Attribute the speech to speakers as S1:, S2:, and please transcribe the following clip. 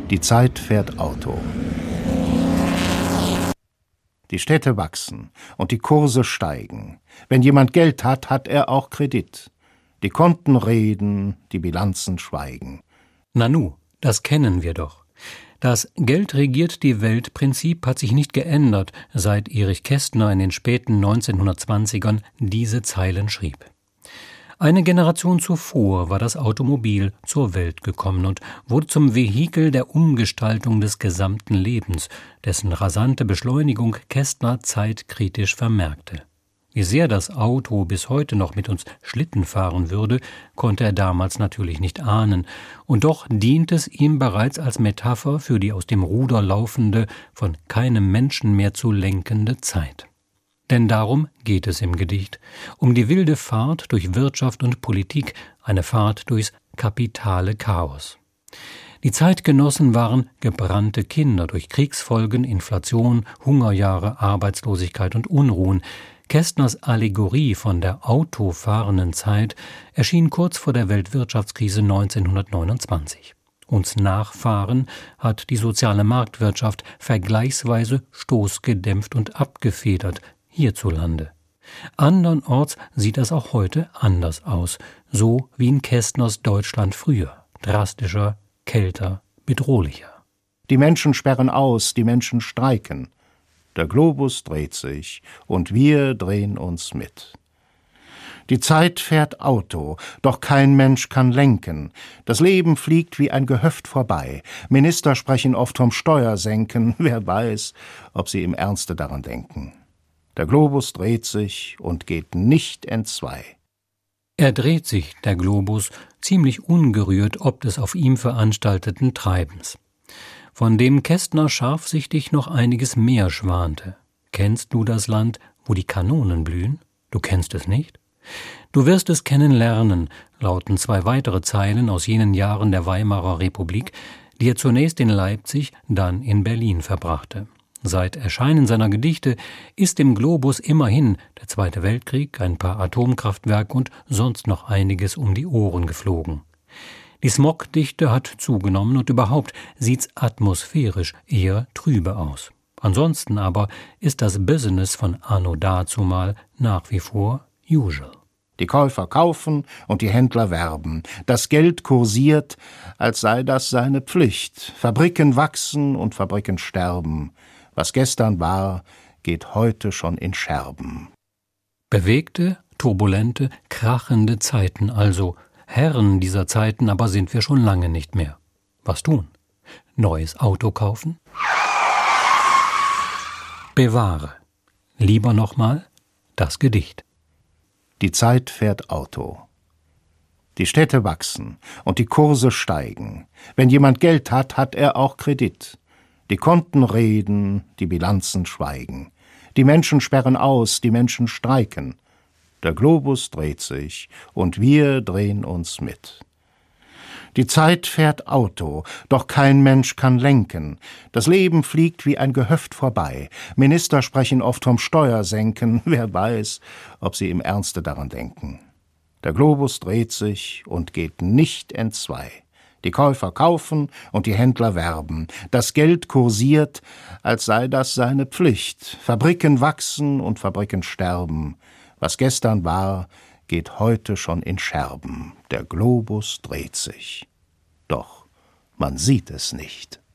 S1: Die Zeit fährt Auto. Die Städte wachsen und die Kurse steigen. Wenn jemand Geld hat, hat er auch Kredit. Die Konten reden, die Bilanzen schweigen.
S2: Nanu, das kennen wir doch. Das Geld regiert die Welt-Prinzip hat sich nicht geändert, seit Erich Kästner in den späten 1920ern diese Zeilen schrieb. Eine Generation zuvor war das Automobil zur Welt gekommen und wurde zum Vehikel der Umgestaltung des gesamten Lebens, dessen rasante Beschleunigung Kästner zeitkritisch vermerkte. Wie sehr das Auto bis heute noch mit uns Schlitten fahren würde, konnte er damals natürlich nicht ahnen, und doch dient es ihm bereits als Metapher für die aus dem Ruder laufende, von keinem Menschen mehr zu lenkende Zeit. Denn darum geht es im Gedicht, um die wilde Fahrt durch Wirtschaft und Politik, eine Fahrt durchs kapitale Chaos. Die Zeitgenossen waren gebrannte Kinder durch Kriegsfolgen, Inflation, Hungerjahre, Arbeitslosigkeit und Unruhen. Kästners Allegorie von der autofahrenden Zeit erschien kurz vor der Weltwirtschaftskrise 1929. Uns Nachfahren hat die soziale Marktwirtschaft vergleichsweise stoßgedämpft und abgefedert, hierzulande. Andernorts sieht das auch heute anders aus, so wie in Kästners Deutschland früher, drastischer, kälter, bedrohlicher.
S1: Die Menschen sperren aus, die Menschen streiken. Der Globus dreht sich und wir drehen uns mit. Die Zeit fährt Auto, doch kein Mensch kann lenken. Das Leben fliegt wie ein Gehöft vorbei. Minister sprechen oft vom Steuersenken. Wer weiß, ob sie im Ernste daran denken. Der Globus dreht sich und geht nicht entzwei.
S2: Er dreht sich, der Globus, ziemlich ungerührt ob des auf ihm veranstalteten Treibens, von dem Kästner scharfsichtig noch einiges mehr schwante. Kennst du das Land, wo die Kanonen blühen? Du kennst es nicht? Du wirst es kennenlernen, lauten zwei weitere Zeilen aus jenen Jahren der Weimarer Republik, die er zunächst in Leipzig, dann in Berlin verbrachte. Seit Erscheinen seiner Gedichte ist dem Globus immerhin der Zweite Weltkrieg, ein paar Atomkraftwerke und sonst noch einiges um die Ohren geflogen. Die Smogdichte hat zugenommen und überhaupt sieht's atmosphärisch eher trübe aus. Ansonsten aber ist das Business von anno dazumal nach wie vor usual.
S1: Die Käufer kaufen und die Händler werben. Das Geld kursiert, als sei das seine Pflicht. Fabriken wachsen und Fabriken sterben. Was gestern war, geht heute schon in Scherben.
S2: Bewegte, turbulente, krachende Zeiten also. Herren dieser Zeiten aber sind wir schon lange nicht mehr. Was tun? Neues Auto kaufen? Bewahre. Lieber nochmal das Gedicht.
S1: Die Zeit fährt Auto. Die Städte wachsen und die Kurse steigen. Wenn jemand Geld hat, hat er auch Kredit. Die Konten reden, die Bilanzen schweigen. Die Menschen sperren aus, die Menschen streiken. Der Globus dreht sich und wir drehen uns mit. Die Zeit fährt Auto, doch kein Mensch kann lenken. Das Leben fliegt wie ein Gehöft vorbei. Minister sprechen oft vom Steuersenken. Wer weiß, ob sie im Ernste daran denken. Der Globus dreht sich und geht nicht entzwei. Die Käufer kaufen und die Händler werben. Das Geld kursiert, als sei das seine Pflicht. Fabriken wachsen und Fabriken sterben. Was gestern war, geht heute schon in Scherben. Der Globus dreht sich. Doch man sieht es nicht.